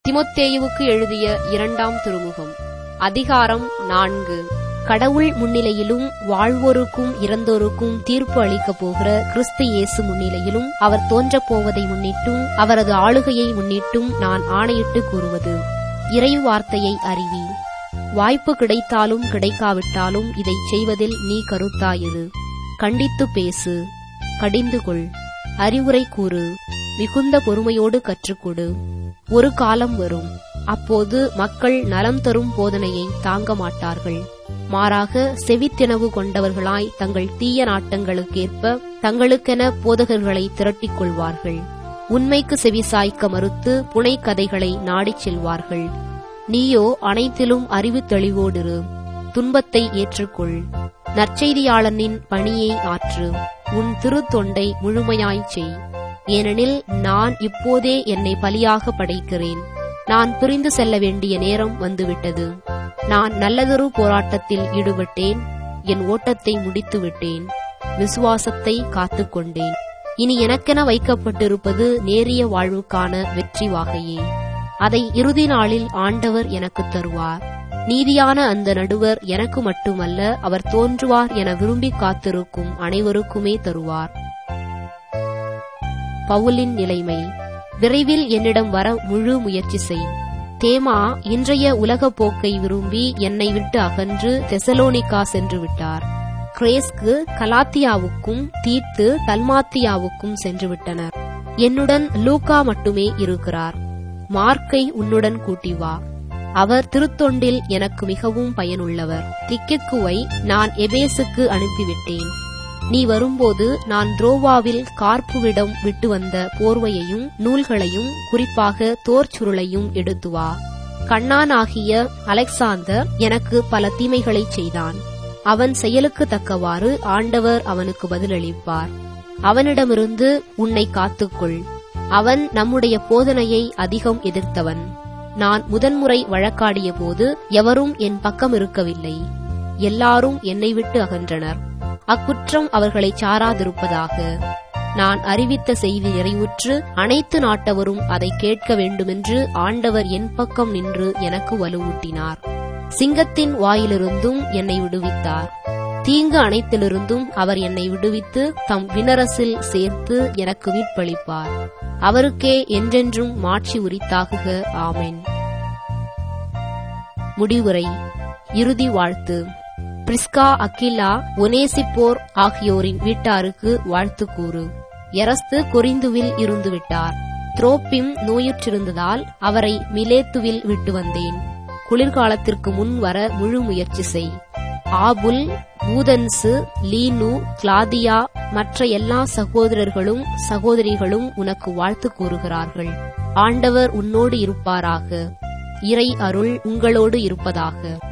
தீமோத்தேயுவுக்கு எழுதிய 2ஆம் திருமுகம். அதிகாரம் 4. கடவுள் முன்னிலையிலும் வாழ்வோருக்கும் இறந்தோருக்கும் தீர்ப்பு அளிக்கப் போகிற கிறிஸ்து இயேசு முன்னிலையிலும் அவர் தோன்றப் போவதை முன்னிட்டும் அவரது ஆளுகையை முன்னிட்டும் நான் ஆணையிட்டு கூறுவது, இறை வார்த்தையை அறிவி. வாய்ப்பு கிடைத்தாலும் கிடைக்காவிட்டாலும் இதைச் செய்வதில் நீ கருத்தாயிரு. கண்டித்து பேசு, கடிந்து கொள், அறிவுரை கூறு, மிகுந்த பொறுமையோடு கற்றுக்கொடு. ஒரு காலம் வரும், அப்போது மக்கள் நலம் தரும் போதனையை தாங்க மாட்டார்கள். மாறாக செவித்திணவு கொண்டவர்களாய் தங்கள் தீய நாட்டங்களுக்கேற்ப தங்களுக்கென போதகர்களை திரட்டிக் கொள்வார்கள். உண்மைக்கு செவிசாய்க்க மறுத்து புனைக்கதைகளை நாடிச் செல்வார்கள். நீயோ அனைத்திலும் அறிவு தெளிவோடிரு. துன்பத்தை ஏற்றுக்கொள். நற்செய்தியாளனின் பணியை ஆற்று. உன் திருத்தொண்டை முழுமையாய்ச் செய். ஏனெனில் நான் இப்போதே என்னை பலியாக படைக்கிறேன். நான் பிரிந்து செல்ல வேண்டிய நேரம் வந்துவிட்டது. நான் நல்லதொரு போராட்டத்தில் ஈடுபட்டேன். என் ஓட்டத்தை முடித்துவிட்டேன். விசுவாசத்தை காத்துக்கொண்டேன். இனி எனக்கென வைக்கப்பட்டிருப்பது நேரிய வாழ்வுக்கான வெற்றி வாகையே. அதை இறுதி நாளில் ஆண்டவர் எனக்குத் தருவார். நீதியான அந்த நடுவர் எனக்கு மட்டுமல்ல, அவர் தோன்றுவார் என விரும்பி காத்திருக்கும் அனைவருக்குமே தருவார். பவுலின் நிலைமை. விரைவில் என்னிடம் வர முழு முயற்சி செய். தேமா இன்றைய உலகப் போக்கை விரும்பி என்னை விட்டு அகன்று தெசலோனிகா சென்று விட்டார். கிரேஸ்கு கலாத்தியாவுக்கும் தீத்து தல்மாத்தியாவுக்கும் சென்று விட்டனர். என்னுடன் லூக்கா மட்டுமே இருக்கிறார். மார்க்கை உன்னுடன் கூட்டி வா. அவர் திருத்தொண்டில் எனக்கு மிகவும் பயனுள்ளவர். திக்கிக்குவை நான் எபேசுக்கு அனுப்பிவிட்டேன். நீ வரும்போது நான் துரோவாவில் கார்ப்புவிடம் விட்டு வந்த போர்வையையும் நூல்களையும் குறிப்பாக தோர்ச்சுருளையும் எடுத்து வா. கண்ணானாகிய அலெக்சாந்தர் எனக்கு பல தீமைகளைச் செய்தான். அவன் செயலுக்கு தக்கவாறு ஆண்டவர் அவனுக்கு பதிலளிப்பார். அவனிடமிருந்து உன்னை காத்துக்கொள். அவன் நம்முடைய போதனையை அதிகம் எதிர்த்தவன். நான் முதன்முறை வழக்காடிய போது எவரும் என் பக்கம் இருக்கவில்லை. எல்லாரும் என்னை விட்டு அகன்றனர். அக்குற்றம் அவர்களை சாராதிருப்பதாக. நான் அறிவித்த செய்தி நிறைவுற்று அனைத்து நாட்டவரும் அதை கேட்க வேண்டுமென்று ஆண்டவர் என் பக்கம் நின்று எனக்கு வலுவூட்டினார். சிங்கத்தின் வாயிலிருந்தும் என்னை விடுவித்தார். தீங்கு அனைத்திலிருந்தும் அவர் என்னை விடுவித்து தம் விண்ணரசில் சேர்த்து எனக்கு மீட்பளிப்பார். அவருக்கே என்றென்றும் மாட்சி உரித்தாகுக. ஆமென். முடிவுரை. இறுதி வாழ்த்து. பிரிஸ்கா, அக்கிலா, ஒனேசிப்போர் ஆகியோரின் வீட்டாருக்கு வாழ்த்து கூறு. எரஸ்து கொரிந்துவில் இருந்துவிட்டார். துரோப்பிம் நோயுற்றிருந்ததால் அவரை மிலேத்துவில் விட்டு வந்தேன். குளிர்காலத்திற்கு முன் வர முழு முயற்சி செய். ஆபுல், பூதன்சு, லீனு, கிளாதியா மற்ற எல்லா சகோதரர்களும் சகோதரிகளும் உனக்கு வாழ்த்து கூறுகிறார்கள். ஆண்டவர் உன்னோடு இருப்பாராக. இறை அருள் உங்களோடு இருப்பதாக.